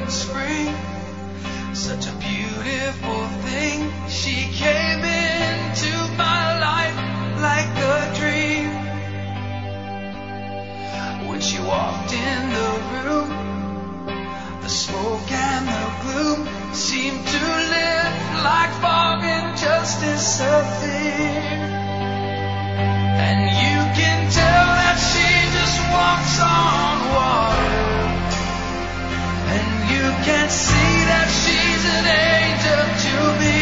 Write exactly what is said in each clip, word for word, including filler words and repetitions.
in spring. Such a beautiful thing. She came into my life like a dream. When she walked in the room, the smoke and the gloom seemed to lift like fog and just disappear. And you can tell that she just walks on water. And you can see that she's an angel to me.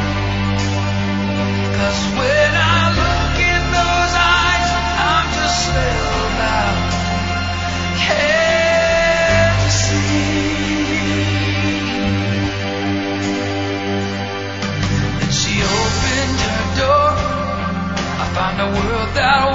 'Cause when I look in those eyes, I'm just spellbound. Can't you see? Then she opened her door. I found a world that